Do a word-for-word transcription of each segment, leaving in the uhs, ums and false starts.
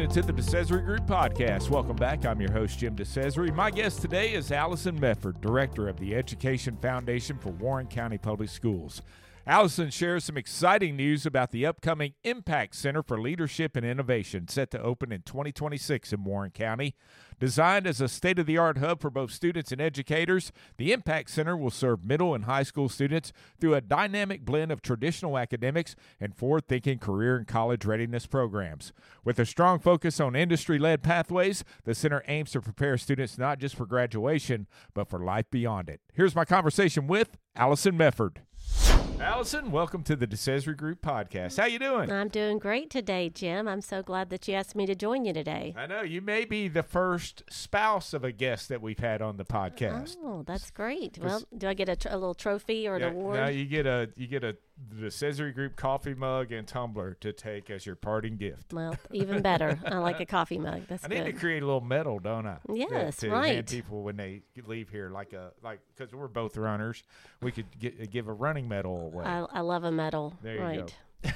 listening to the DeCesare Group Podcast. Welcome back. I'm your host, Jim DeCesare. My guest today is Allison Mefford, Director of the Education Foundation for Warren County Public Schools. Allison shares some exciting news about the upcoming Impact Center for Leadership and Innovation, set to open in twenty twenty-six in Warren County. Designed as a state-of-the-art hub for both students and educators, the Impact Center will serve middle and high school students through a dynamic blend of traditional academics and forward-thinking career and college readiness programs. With a strong focus on industry-led pathways, the center aims to prepare students not just for graduation, but for life beyond it. Here's my conversation with Allison Mefford. Allison, welcome to the DeCesare Group Podcast. How you doing? I'm doing great today, Jim. I'm so glad that you asked me to join you today. I know. You may be the first spouse of a guest that we've had on the podcast. Oh, that's great. Well, do I get a, tr- a little trophy or an yeah, award? No, you get a you get a the DeCesare Group coffee mug and tumbler to take as your parting gift. Well, even better. I like a coffee mug. That's I good. need to create a little medal, don't I? Yes, to right. hand people when they leave here, like a like because we're both runners, we could get, give a running medal away. I, I love a medal. There you right.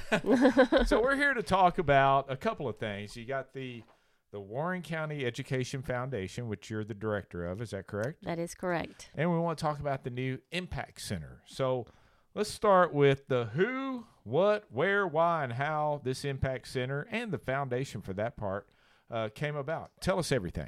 go. So we're here to talk about a couple of things. You got the the Warren County Education Foundation, which you're the director of. Is that correct? That is correct. And we want to talk about the new Impact Center. So let's start with the who, what, where, why, and how this Impact Center and the foundation for that part uh, came about. Tell us everything.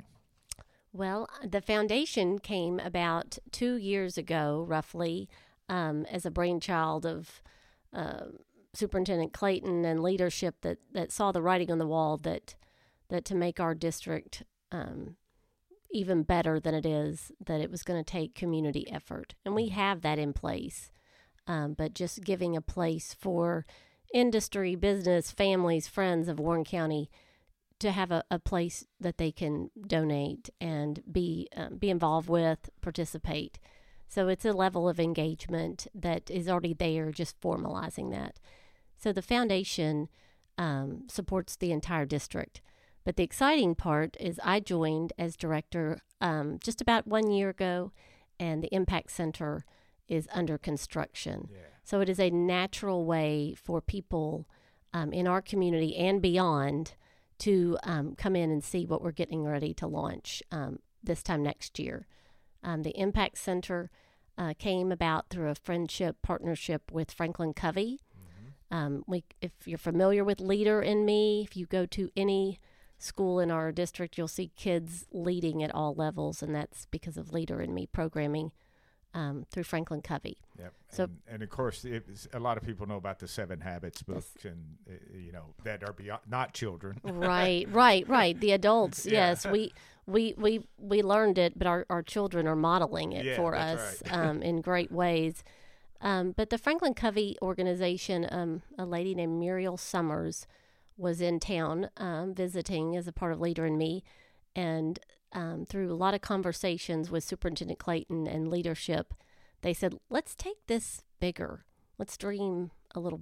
Well, the foundation came about two years ago, roughly, um, as a brainchild of uh, Superintendent Clayton and leadership that, that saw the writing on the wall that that to make our district um, even better than it is, that it was going to take community effort. And we have that in place. Um, but just giving a place for industry, business, families, friends of Warren County to have a, a place that they can donate and be um, be involved with, participate. So it's a level of engagement that is already there, just formalizing that. So the foundation um, supports the entire district. But the exciting part is I joined as director um, just about one year ago, and the Impact Center is under construction. Yeah. So it is a natural way for people um, in our community and beyond to um, come in and see what we're getting ready to launch um, this time next year. Um, the Impact Center uh, came about through a friendship partnership with Franklin Covey. Mm-hmm. Um, we, if you're familiar with Leader in Me, if you go to any school in our district, you'll see kids leading at all levels, and that's because of Leader in Me programming Um, through Franklin Covey. Yep. So, and, and of course, it, a lot of people know about the Seven Habits book, yes. and uh, you know that are beyond, not children. right, right, right. The adults, yeah. yes, we we we we learned it, but our, our children are modeling it yeah, for us right. um, in great ways. Um, but the Franklin Covey organization, um, a lady named Muriel Summers was in town um, visiting as a part of Leader in Me, and Um, through a lot of conversations with Superintendent Clayton and leadership, they said, let's take this bigger. Let's dream a little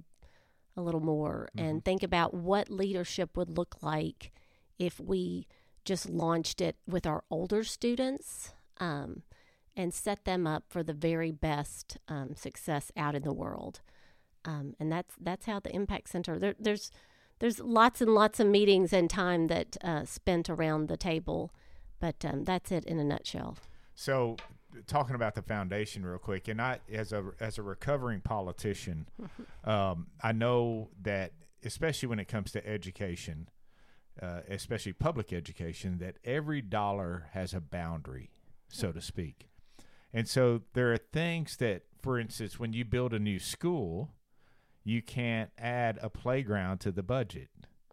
a little more mm-hmm. and think about what leadership would look like if we just launched it with our older students um, and set them up for the very best um, success out in the world. Um, and that's that's how the Impact Center, there, there's, there's lots and lots of meetings and time that uh, spent around the table. But um, that's it in a nutshell. So, talking about the foundation real quick, and I, as a as a recovering politician, um, I know that especially when it comes to education, uh, especially public education, that every dollar has a boundary, so to speak. And so there are things that, for instance, when you build a new school, you can't add a playground to the budget.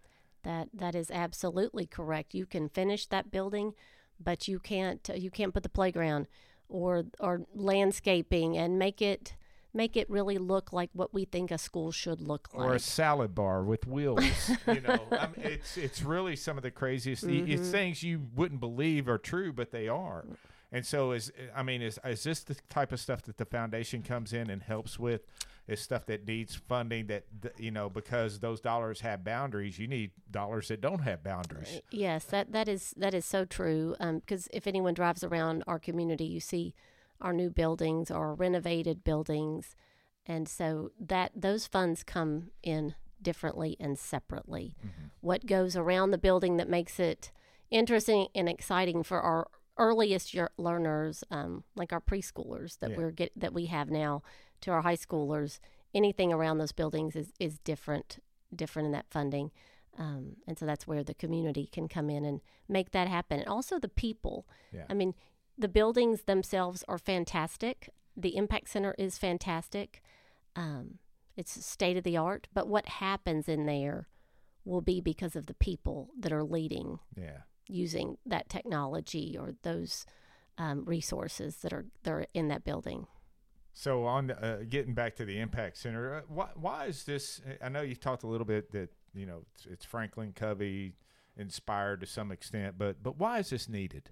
That that is absolutely correct. You can finish that building, but you can't you can't put the playground or or landscaping and make it make it really look like what we think a school should look like. Or a salad bar with wheels. you know, I mean, it's it's really some of the craziest. Mm-hmm. It's things you wouldn't believe are true, but they are. And so, is I mean, is is this the type of stuff that the foundation comes in and helps with? Is stuff that needs funding that, you know, because those dollars have boundaries, you need dollars that don't have boundaries. Yes, that, that is that is so true. Because um, if anyone drives around our community, you see our new buildings or renovated buildings. And so that those funds come in differently and separately. Mm-hmm. What goes around the building that makes it interesting and exciting for our earliest year learners, um, like our preschoolers that Yeah. we're get that we have now, to our high schoolers, anything around those buildings is, is different, different in that funding. Um, and so that's where the community can come in and make that happen. And also the people. Yeah. I mean, the buildings themselves are fantastic. The Impact Center is fantastic. Um, it's state of the art. But what happens in there will be because of the people that are leading, Yeah. using that technology or those um, resources that are, that are in that building. So on the, uh, getting back to the Impact Center, uh, why, why is this? I know you've talked a little bit that, you know, it's, it's Franklin Covey inspired to some extent, but but why is this needed?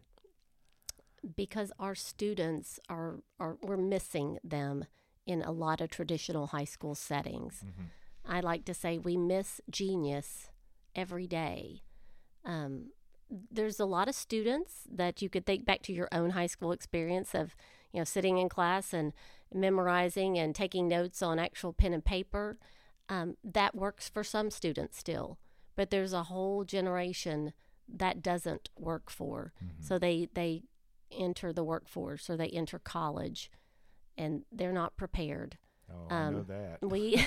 Because our students are, are we're missing them in a lot of traditional high school settings. Mm-hmm. I like to say we miss genius every day. Um, there's a lot of students that you could think back to your own high school experience of, you know, sitting in class and memorizing and taking notes on actual pen and paper. Um, that works for some students still, but there's a whole generation that doesn't work for. Mm-hmm. So they, they enter the workforce or they enter college and they're not prepared. Oh, I Um, know that. We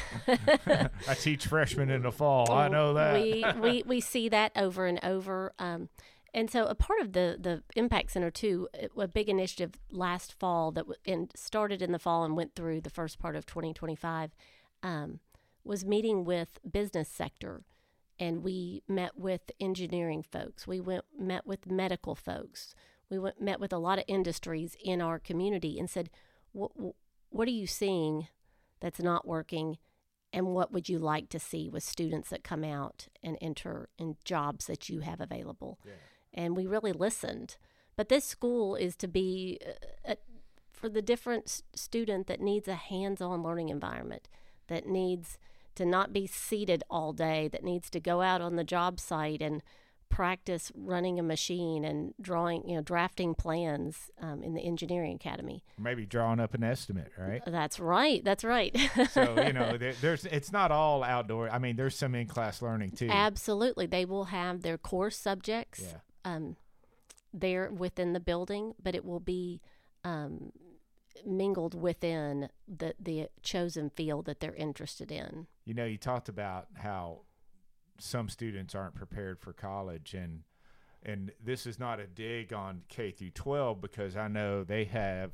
I teach freshmen in the fall. I know that. we, we we see that over and over. Um, and so a part of the, the Impact Center, too, a big initiative last fall that w- in, started in the fall and went through the first part of twenty twenty-five, um, was meeting with business sector. And we met with engineering folks. We went met with medical folks. We went met with a lot of industries in our community and said, what what are you seeing that's not working, and what would you like to see with students that come out and enter in jobs that you have available? Yeah. And we really listened. But this school is to be uh, uh, for the different s- student that needs a hands-on learning environment, that needs to not be seated all day, that needs to go out on the job site and practice running a machine and drawing, you know, drafting plans um, in the engineering academy. Maybe drawing up an estimate, right? That's right. That's right. So, you know, there, there's it's not all outdoor. I mean, there's some in-class learning too. Absolutely. They will have their core subjects Yeah. um, there within the building, but it will be um, mingled within the, the chosen field that they're interested in. You know, you talked about how some students aren't prepared for college, and and this is not a dig on K through twelve, because I know they have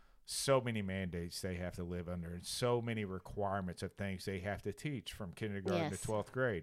so many mandates they have to live under and so many requirements of things they have to teach from kindergarten Yes. to twelfth grade.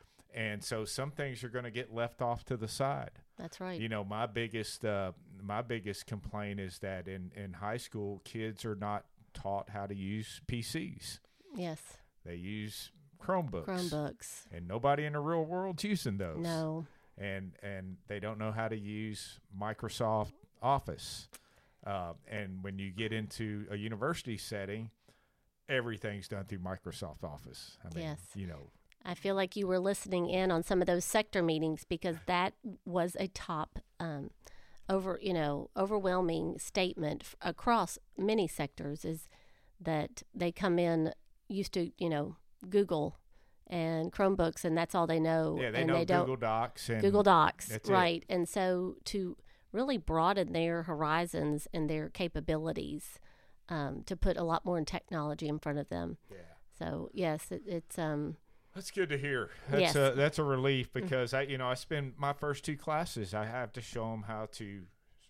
And so some things are going to get left off to the side. That's right. You know, my biggest uh, my biggest complaint is that in, in high school, kids are not taught how to use P Cs. Yes. They use Chromebooks. Chromebooks. And nobody in the real world's using those. No. And and they don't know how to use Microsoft Office. Uh, and when you get into a university setting, everything's done through Microsoft Office. I mean, Yes. you know. I feel like you were listening in on some of those sector meetings, because that was a top, um, over you know, overwhelming statement f- across many sectors, is that they come in used to, you know, Google and Chromebooks, and that's all they know. Yeah, they and know they Google don't, Docs. And Google Docs, that's it. right? And so to really broaden their horizons and their capabilities, um, to put a lot more in technology in front of them. Yeah. So yes, it, it's um. That's good to hear. That's Yes. a that's a relief, because I you know I spend my first two classes, I have to show them how to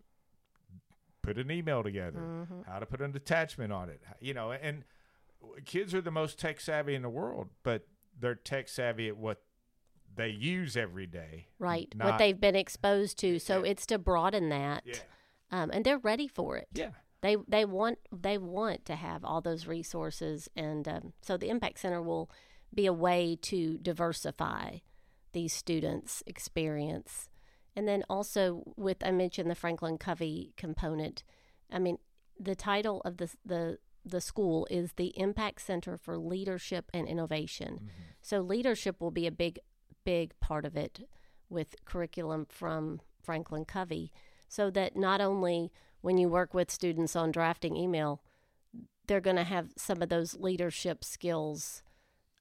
put an email together, Mm-hmm. how to put an attachment on it, you know. And kids are the most tech savvy in the world, but they're tech savvy at what they use every day, Right, not- what they've been exposed to. So Yeah. it's to broaden that, Yeah, um, and they're ready for it. yeah, They they want they want to have all those resources, and um, so the Impact Center will be a way to diversify these students' experience. And then also with, I mentioned the Franklin Covey component. I mean, the title of the the the school is the Impact Center for Leadership and Innovation. Mm-hmm. So leadership will be a big big part of it, with curriculum from Franklin Covey, so that not only when you work with students on drafting email, they're going to have some of those leadership skills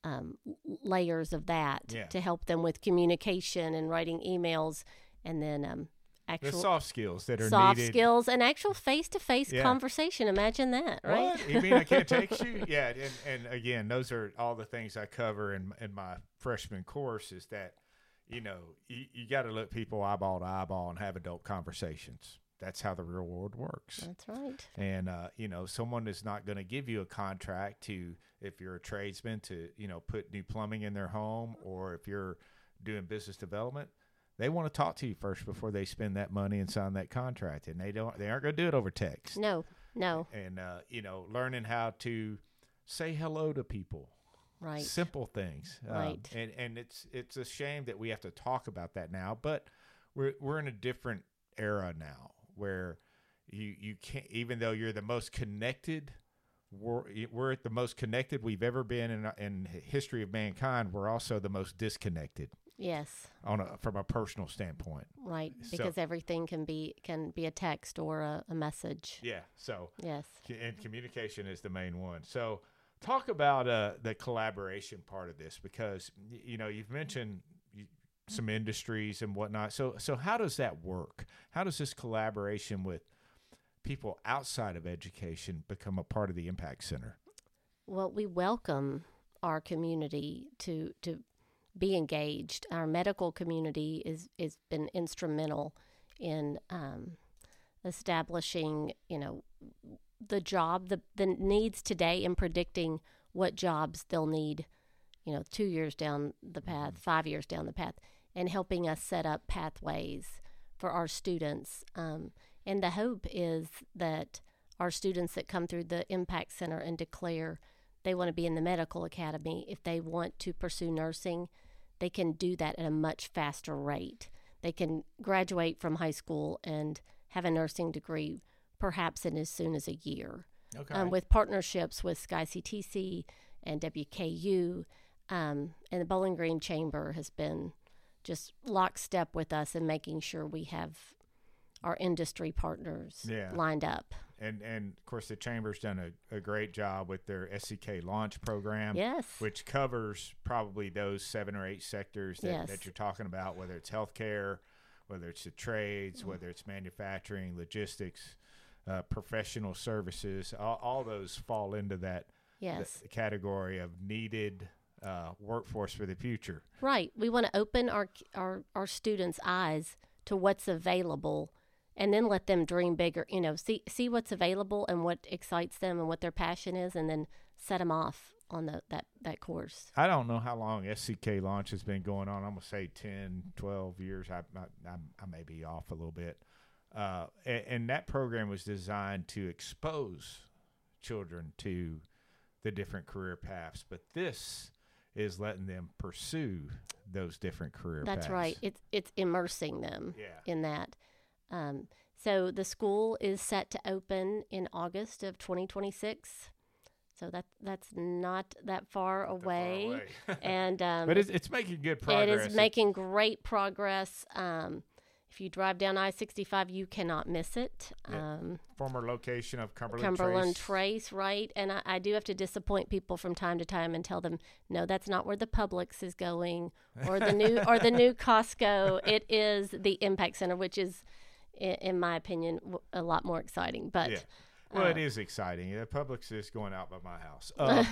um, layers of that Yeah. to help them with communication and writing emails, and then um, actual The soft skills that are soft needed. skills and actual face-to-face Yeah. conversation. Imagine that, right? What? You mean I can't text you? Yeah, and, and again, those are all the things I cover in in my freshman course. Is that, you know, you, you got to look people eyeball to eyeball and have adult conversations. That's how the real world works. That's right. And uh, you know, someone is not going to give you a contract to, if you're a tradesman, to, you know, put new plumbing in their home, or if you're doing business development. They want to talk to you first before they spend that money and sign that contract, and they don't. They aren't going to do it over text. No, no. And uh, you know, learning how to say hello to people, Right. simple things, Right. Um, and and it's it's a shame that we have to talk about that now, but we're we're in a different era now where you you can't, even though you're the most connected. We're, we're the most connected we've ever been in in history of mankind. We're also the most disconnected. Yes. On a, from a personal standpoint. Right. So- Because everything can be can be a text or a, a message. Yeah. So, Yes. and communication is the main one. So, talk about uh, the collaboration part of this, because y- you know you've mentioned y- some industries and whatnot. So, so how does that work? How does this collaboration with people outside of education become a part of the Impact Center? Well, we welcome our community to to be engaged. Our medical community is is been instrumental in um, establishing, you know, the job, the the needs today, and predicting what jobs they'll need, you know, two years down the path, five years down the path, and helping us set up pathways for our students. Um, and the hope is that our students that come through the Impact Center and declare they want to be in the medical academy, if they want to pursue nursing, they can do that at a much faster rate. They can graduate from high school and have a nursing degree perhaps in as soon as a year. Okay. Um, with partnerships with Sky C T C and W K U, um, and the Bowling Green Chamber has been just lockstep with us in making sure we have our industry partners Yeah. lined up. And and of course the Chamber's done a, a great job with their S C K launch program, Yes. which covers probably those seven or eight sectors that, Yes. that you're talking about, whether it's healthcare, whether it's the trades, whether it's manufacturing, logistics, uh, professional services. All, all those fall into that Yes. the category of needed uh, workforce for the future. Right. We want to open our, our our students' eyes to what's available, and then let them dream bigger. You know, see see what's available and what excites them and what their passion is, and then set them off on the, that that course. I don't know how long S C K launch has been going on. I'm going to say ten, twelve years. I, I, I, I may be off a little bit. Uh, and, and that program was designed to expose children to the different career paths. But this is letting them pursue those different career That's paths. right. It's it's immersing them Yeah. in that. Um, so the school is set to open in August of twenty twenty-six. So that that's not that far Not that far away. away. and um, But it's, it's making good progress. It is making great progress. Um, if you drive down I sixty-five, you cannot miss it. Yeah. Um, Former location of Cumberland, Cumberland Trace. Trace, right? And I, I do have to disappoint people from time to time and tell them, no, that's not where the Publix is going, or the new or the new Costco. It is the Impact Center, which is, in, in my opinion, w- a lot more exciting. But Yeah. Well, uh, it is exciting. The Publix is going out by my house. Um,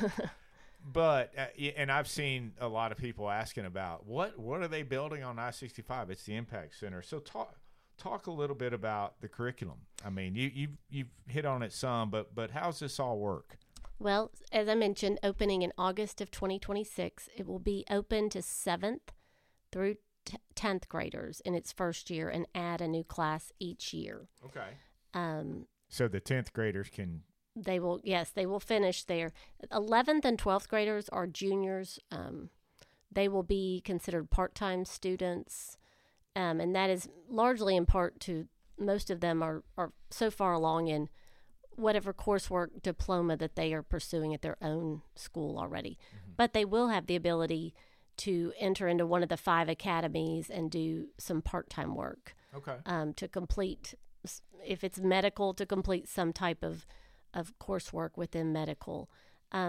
but uh, y- and I've seen a lot of people asking about what what are they building on I sixty-five? It's the Impact Center. So talk talk a little bit about the curriculum. I mean, you you've you've hit on it some, but but how's this all work? Well, as I mentioned, opening in August of twenty twenty-six, it will be open to seventh through t- tenth graders in its first year, and add a new class each year. Okay. Um, So the tenth graders can. They will, yes, they will finish there. eleventh and twelfth graders are juniors. Um, they will be considered part-time students, um, and that is largely in part to most of them are, are so far along in whatever coursework diploma that they are pursuing at their own school already. Mm-hmm. But they will have the ability to enter into one of the five academies and do some part-time work Okay. um, to complete, if it's medical, to complete some type of, of coursework within medical. Um,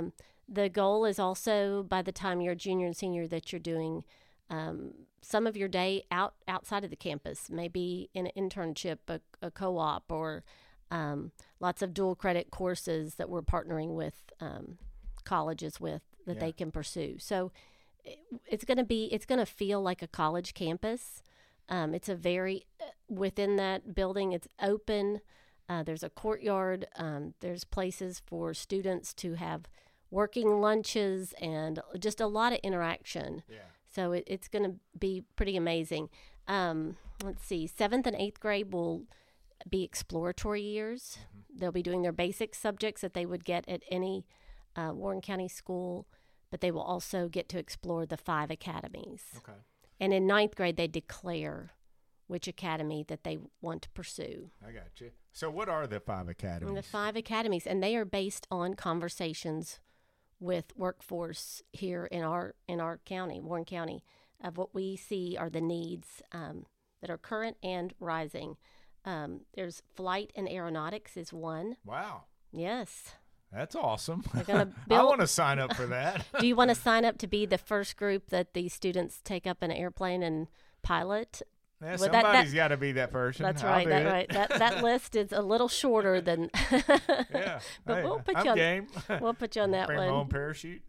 The goal is also by the time you're a junior and senior that you're doing um, some of your day out outside of the campus, maybe in an internship, a, a co-op, or um, lots of dual credit courses that we're partnering with um, colleges with that Yeah. they can pursue. So it, it's going to be, it's going to feel like a college campus. Um, it's a very, within that building, it's open. Uh, there's a courtyard. Um, there's places for students to have working lunches and just a lot of interaction. Yeah. So it, it's going to be pretty amazing. Um, let's see, seventh and eighth grade will be exploratory years. Mm-hmm. They'll be doing their basic subjects that they would get at any uh, Warren County school, but they will also get to explore the five academies. Okay. And in ninth grade, they declare which academy that they want to pursue. I got you. So what are the five academies? And the five academies, and they are based on conversations with workforce here in our in our county, Warren County, of what we see are the needs um, that are current and rising. Um, there's flight and aeronautics is one. Wow. Yes. That's awesome. They're gonna I build- want to sign up for that. Do you want to sign up to be the first group that the students take up an airplane and pilot? Yeah, Well, that- somebody's that- got to be that person. That's I'll right. do That it. right. That that list is a little shorter than. Yeah. But Hey, we'll put I'm you on. game. We'll put you on that Bring one. my own parachute.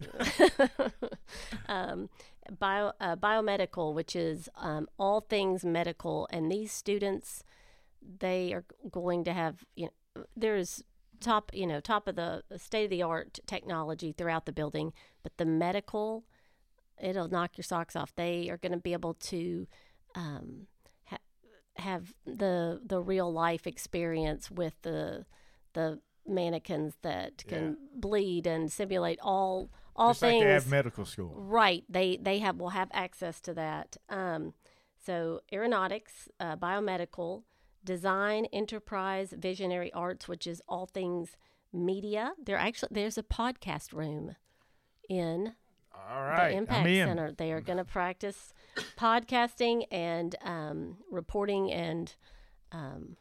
um, bio uh, biomedical, which is um, all things medical, and these students, they are going to have, you know, there's top, you know, top of the state of the art technology throughout the building, but the medical, it'll knock your socks off. They are going to be able to um, ha- have the the real life experience with the the mannequins that can Yeah. bleed and simulate all all Just things. like they have medical school. Right. They they have will have access to that. Um, so aeronautics, uh, biomedical, design, enterprise, visionary arts, which is all things media. There actually there's a podcast room in All right. the Impact I'm in. Center. They are going to practice podcasting and um, reporting and um,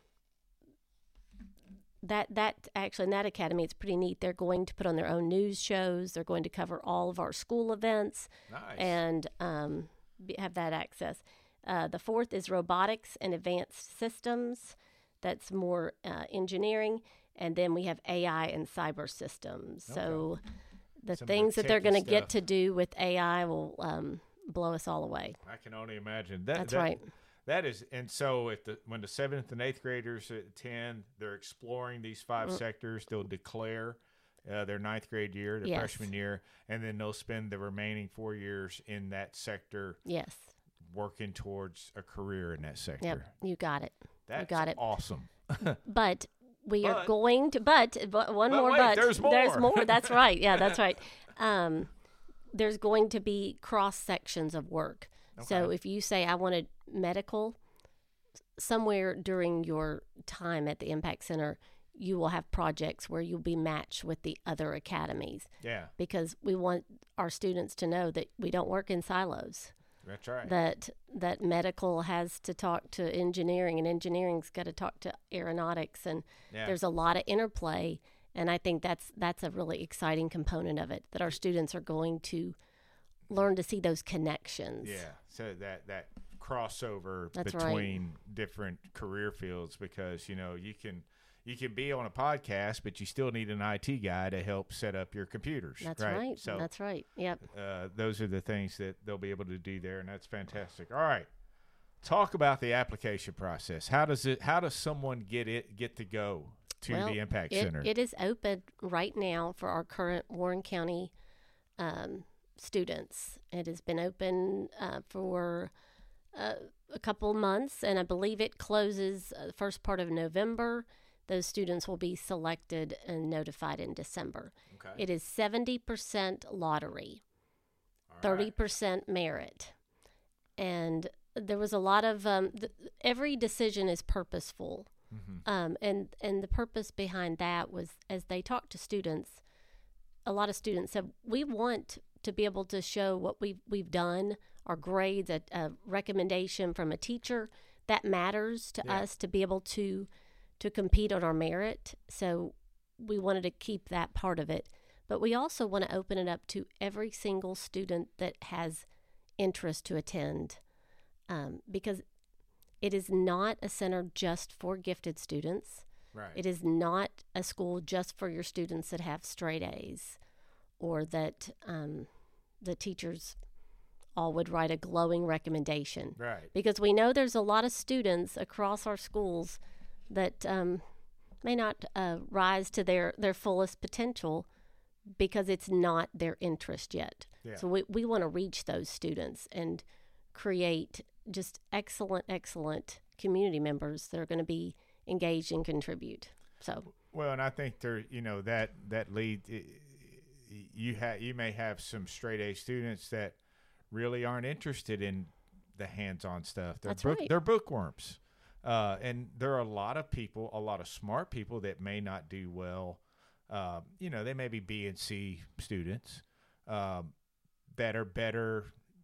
that that actually in that academy it's pretty neat. They're going to put on their own news shows. They're going to cover all of our school events Nice. and um, be, have that access. Uh, the fourth is robotics and advanced systems. That's more uh, engineering. And then we have A I and cyber systems. So the Some of the things that they're techie going to stuff. get to do with A I will um, blow us all away. I can only imagine. That, That's that- right. That is, and so if the when the seventh and eighth graders attend, they're exploring these five Mm. sectors. They'll declare uh, their ninth grade year, their Yes. freshman year, and then they'll spend the remaining four years in that sector, Yes. working towards a career in that sector. Yep. You got it. That's got it. awesome. But we are But- going to, but, but one But more wait, but. there's There's more. more. That's right. Yeah, that's right. Um, there's going to be cross sections of work. So Okay. if you say, I wanted medical, somewhere during your time at the Impact Center, you will have projects where you'll be matched with the other academies Yeah, because we want our students to know that we don't work in silos. that's right. That that medical has to talk to engineering, and engineering's got to talk to aeronautics, and yeah. there's a lot of interplay. And I think that's that's a really exciting component of it, that our students are going to learn to see those connections. Yeah, so that that crossover That's right. between different career fields, because you know you can you can be on a podcast, but you still need an I T guy to help set up your computers. That's right. So That's right. Yep. uh, those are the things that they'll be able to do there, and that's fantastic. All right, talk about the application process. How does it? How does someone get it get to go to Well, the Impact it, Center? it is open right now for our current Warren County um, students. It has been open uh, for uh, a couple months, and I believe it closes uh, the first part of November. Those students will be selected and notified in December. okay. It is seventy percent lottery, All right. thirty percent merit. And there was a lot of, um, th- every decision is purposeful. Mhm. Um, and, and the purpose behind that was, as they talked to students, a lot of students said, we want to be able to show what we've, we've done, our grades, a, a recommendation from a teacher. That matters to Yeah. us to be able to, to compete on our merit. So we wanted to keep that part of it. but we also want to open it up to every single student that has interest to attend, um, because it is not a center just for gifted students. Right. It is not a school just for your students that have straight A's, or that um, the teachers all would write a glowing recommendation. Right. Because we know there's a lot of students across our schools that um, may not uh, rise to their, their fullest potential because it's not their interest yet. Yeah. So we, we want to reach those students and create just excellent, excellent community members that are going to be engaged and contribute. So well, and I think there, you know, that that lead, you have you may have some straight A students that really aren't interested in the hands-on stuff. They're That's book, right. They're bookworms, uh, and there are a lot of people, a lot of smart people that may not do well. Uh, you know, they may be B and C students um, that are better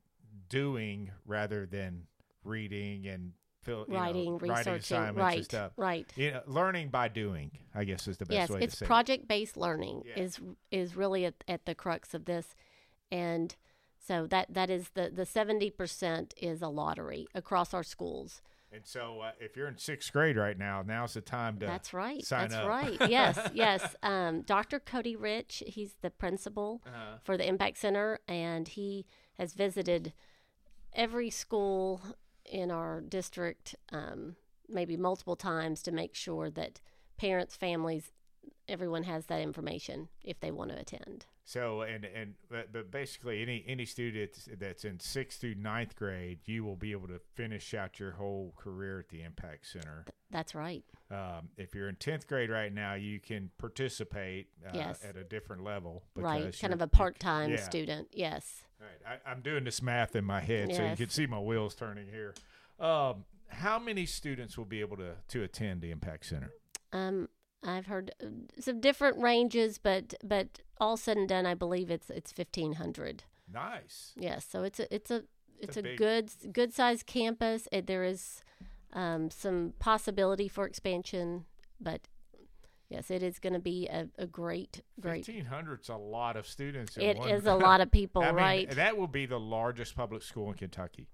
doing rather than reading and fill, you writing, know, writing researching, assignments right, and stuff. right. You know, learning by doing, I guess, is the best Yes, way it's to say project-based learning Yeah. is is really at, at the crux of this, and so that that is the the seventy percent is a lottery across our schools. it. And so, uh, if you're in sixth grade right now, now's the time to That's right. sign That's up. right. Yes, yes. Um, Doctor Cody Rich, he's the principal Uh-huh. for the Impact Center, and he has visited every school in our district, um, maybe multiple times, to make sure that parents, families, everyone has that information if they want to attend. So, and and but, but basically, any any student that's in sixth through ninth grade, you will be able to finish out your whole career at the Impact Center. That's right. Um, if you're in tenth grade right now, you can participate uh, Yes. at a different level. Right. because Kind you're- of a part-time yeah. student. Yes. Right. I, I'm doing this math in my head, so you Yes. can see my wheels turning here. Um, how many students will be able to, to attend the Impact Center? Um, I've heard uh, some different ranges, but but all said and done, I believe it's it's fifteen hundred. Nice. Yes, so it's a it's a it's a a, big- good good sized campus. It, there is um, some possibility for expansion, but yes, it is going to be a, a great great. fifteen hundred's a lot of students. in It one- is a lot of people, I mean, right? that will be the largest public school in Kentucky.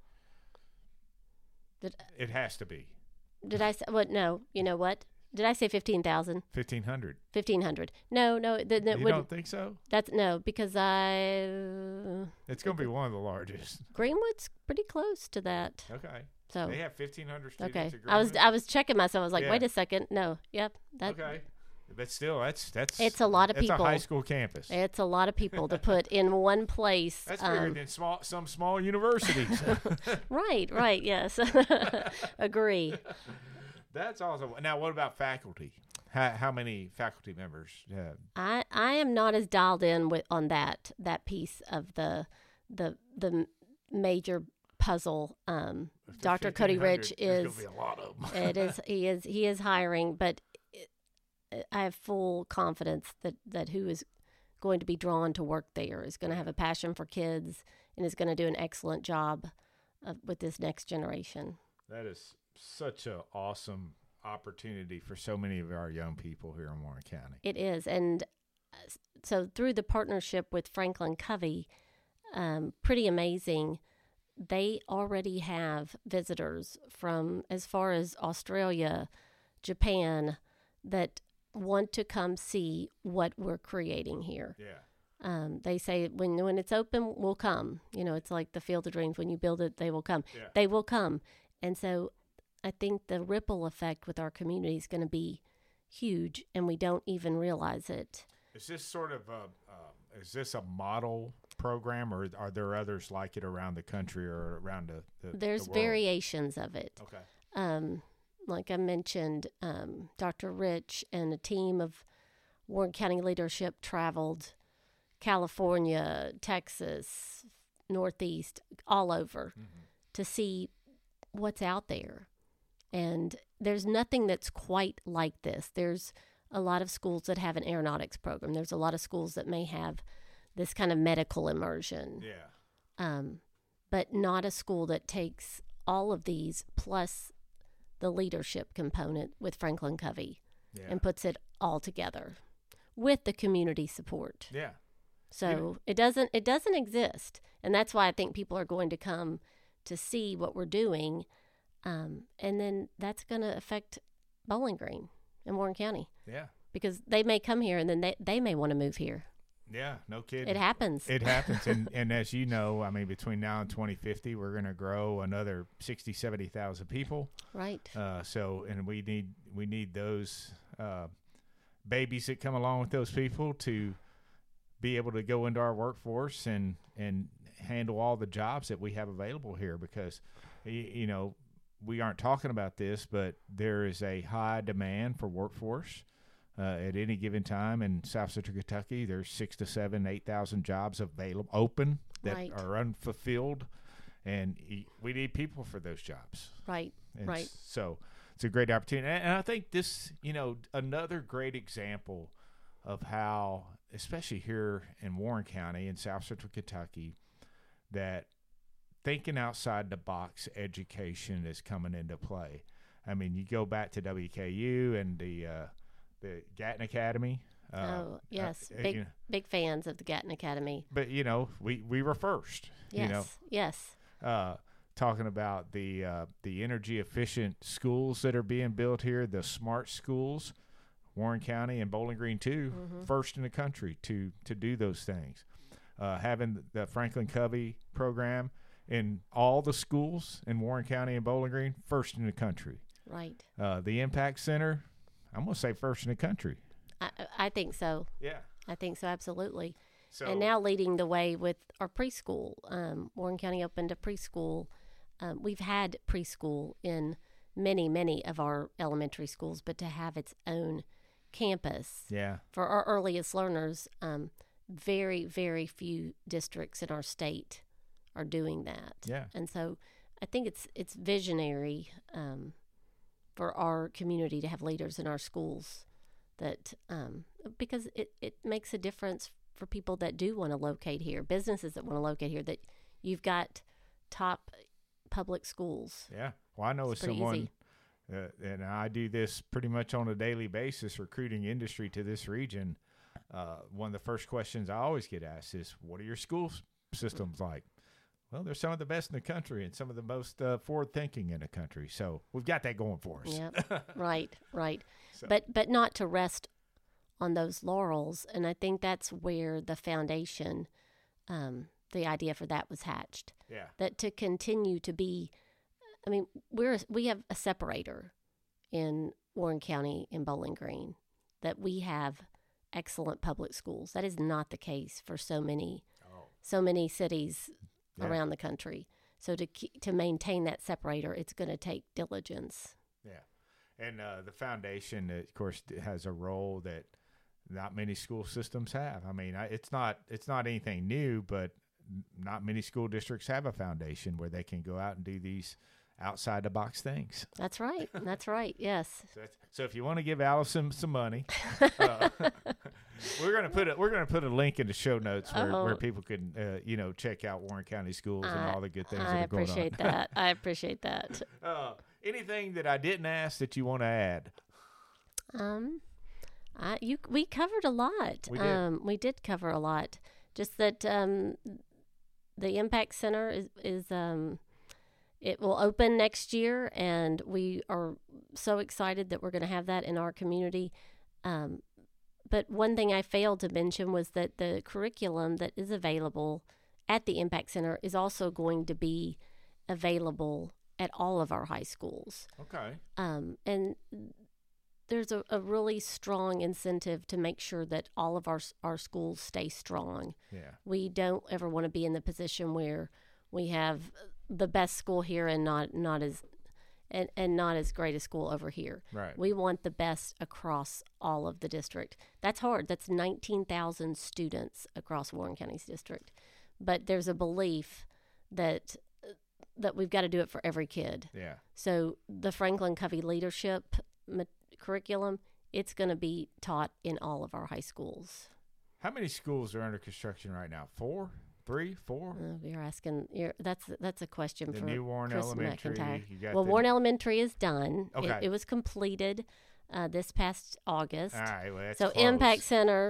Did, It has to be. did I say what? No, you know what? Did I say fifteen thousand? fifteen hundred. Fifteen hundred? No, no, that, that You would don't think so? that's no because I It's going to be one of the largest. Greenwood's pretty close to that. Okay. So They have fifteen hundred students. okay, at I was Greenwood? I was checking myself. I was like, Yeah. wait a second, no, yep, that Okay. But still, that's that's It's a lot of that's people. a high school campus. it's a lot of people to put in one place. That's bigger um, than small some small universities. right, right, yes, agree. That's awesome. Now, what about faculty? How, how many faculty members? Uh, I I am not as dialed in with on that that piece of the the the major puzzle. Um, Doctor Cody Rich there's is gonna be a lot of 'em. it is he is he is hiring, but it, I have full confidence that that who is going to be drawn to work there is going to have a passion for kids and is going to do an excellent job of, with this next generation. That is such an awesome opportunity for so many of our young people here in Warren County. It is, and uh, so through the partnership with Franklin Covey, um, pretty amazing. They already have visitors from as far as Australia, Japan, that want to come see what we're creating here. Yeah. Um, they say when when it's open, we'll come. You know, it's like the Field of Dreams. When you build it, they will come. Yeah. They will come. And so I think the ripple effect with our community is going to be huge, and we don't even realize it. Is this sort of a, uh, is this a model program, or are there others like it around the country or around the, the There's the world? variations of it. Okay. Um, like I mentioned, um, Doctor Rich and a team of Warren County leadership traveled California, Texas, Northeast, all over Mm-hmm. to see what's out there. And there's nothing that's quite like this. There's a lot of schools that have an aeronautics program. There's a lot of schools that may have this kind of medical immersion. Yeah. Um, but not a school that takes all of these plus the leadership component with Franklin Covey Yeah. and puts it all together with the community support. Yeah. So it doesn't it doesn't exist, and that's why I think people are going to come to see what we're doing, um, and then that's going to affect Bowling Green and Warren County. Yeah, because they may come here and then they, they may want to move here. Yeah, no kidding. It happens. It happens, and and as you know, I mean, between now and twenty fifty, we're going to grow another sixty, seventy thousand people. Right. Uh, so, and we need we need those uh, babies that come along with those people to be able to go into our workforce and and handle all the jobs that we have available here, because you, you know we aren't talking about this, but there is a high demand for workforce. Uh, at any given time in South Central Kentucky, there's six to seven, eight thousand jobs available, open that right. are unfulfilled, and we need people for those jobs. Right, and right. So it's a great opportunity, and I think this, you know, another great example of how, especially here in Warren County in South Central Kentucky, that thinking outside the box education is coming into play. I mean, you go back to W K U and the uh, the Gatton Academy. Uh, oh, yes. Uh, big you know, big fans of the Gatton Academy. But, you know, we, we were first. Yes, you know? yes. Uh, talking about the uh, the energy efficient schools that are being built here, the smart schools, Warren County and Bowling Green too, mm-hmm. first in the country to, to do those things. Uh, having the Franklin Covey program in all the schools in Warren County and Bowling Green, first in the country. Right. Uh, the Impact Center, I'm going to say first in the country. I, I think so. Yeah. I think so, absolutely. So, and now leading the way with our preschool. Um, Warren County opened a preschool. Um, we've had preschool in many, many of our elementary schools, but to have its own campus yeah. for our earliest learners, um, very, very few districts in our state are doing that. Yeah. And so I think it's it's visionary um, for our community to have leaders in our schools that um, because it, it makes a difference for people that do want to locate here, businesses that want to locate here, that you've got top public schools. Yeah. Well, I know it's as someone, uh, and I do this pretty much on a daily basis, recruiting industry to this region. Uh, one of the first questions I always get asked is, what are your school s- systems like? Well, they're some of the best in the country and some of the most uh, forward-thinking in the country. So we've got that going for us. Yeah, right, right. So. But but not to rest on those laurels. And I think that's where the foundation, um, the idea for that was hatched. Yeah. That to continue to be, I mean, we're we have a separator in Warren County in Bowling Green, that we have excellent public schools. That is not the case for so many, oh. so many cities yeah. around the country. So to to maintain that separator, it's going to take diligence. Yeah, and uh, the foundation, of course, has a role that not many school systems have. I mean, it's not it's not anything new, but not many school districts have a foundation where they can go out and do these outside the box things. That's right. That's right. Yes. So, that's, so if you want to give Allison some money, uh, we're gonna put a, we're gonna put a link in the show notes where, oh. where people can uh, you know check out Warren County schools and I, all the good things I that are going on. I appreciate that. I appreciate that. Uh, anything that I didn't ask that you want to add? Um, I you we covered a lot. We did. Um, we did cover a lot. Just that um, the Impact Center is is um. It will open next year, and we are so excited that we're going to have that in our community. Um, but one thing I failed to mention was that the curriculum that is available at the Impact Center is also going to be available at all of our high schools. Okay. Um, and there's a, a really strong incentive to make sure that all of our our schools stay strong. Yeah. We don't ever want to be in the position where we have the best school here and not not as and, and not as great a school over here. Right. We want the best across all of the district. That's hard. That's nineteen thousand students across Warren County's district. But there's a belief that that we've got to do it for every kid. Yeah. So the Franklin Covey leadership ma- curriculum, it's going to be taught in all of our high schools. How many schools are under construction right now? Four? Three, four. Uh, you're asking. You're, that's that's a question the for new Warren Chris Elementary. McIntyre. You got well, the, Warren Elementary is done. Okay. It, it was completed uh, this past August. All right. Well, that's so close. Impact Center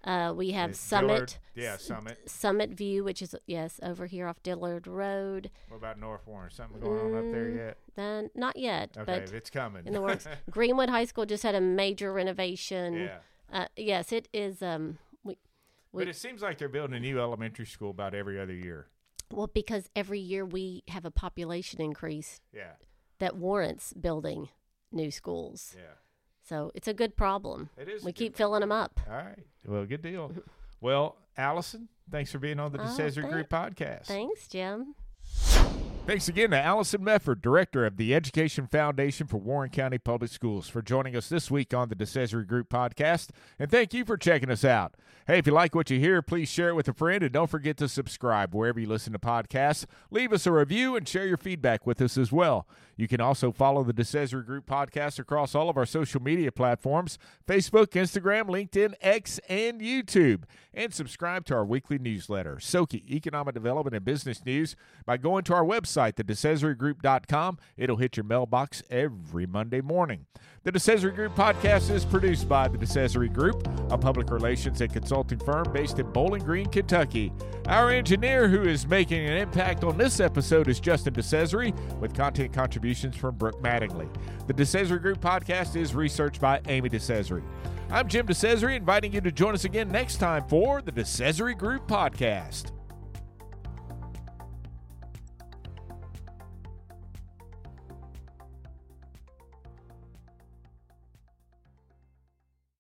Uh, we have It's Summit. Dillard. Yeah, Summit. Summit View, which is, yes, over here off Dillard Road. What about North Warren? Something going on up there yet? Then not yet, Okay, but it's coming. in the works. Greenwood High School just had a major renovation. Yeah. Uh, yes, it is. Um, we, we, But it seems like they're building a new elementary school about every other year. well, because every year we have a population increase Yeah. that warrants building new schools. Yeah. So it's a good problem. It is. We a good keep filling them up. All right. Well, good deal. Well, Allison, thanks for being on the Oh, DeCesare thank- Group podcast. Thanks, Jim. Thanks again to Allison Mefford, Director of the Education Foundation for Warren County Public Schools, for joining us this week on the DeCesare Group podcast. And thank you for checking us out. Hey, if you like what you hear, please share it with a friend, and don't forget to subscribe wherever you listen to podcasts. Leave us a review and share your feedback with us as well. You can also follow the DeCesare Group podcast across all of our social media platforms, Facebook, Instagram, LinkedIn, X, and YouTube. And subscribe to our weekly newsletter, Soki Economic Development and Business News, by going to our website, the decesare group dot com. It'll hit your mailbox every Monday morning. The DeCesare Group podcast is produced by the DeCesare Group, a public relations and consulting firm based in Bowling Green, Kentucky. Our engineer who is making an impact on this episode is Justin DeCesare, with content contributions from Brooke Mattingly. The DeCesare Group podcast is researched by Amy DeCesare. I'm Jim DeCesare, inviting you to join us again next time for the DeCesare Group podcast.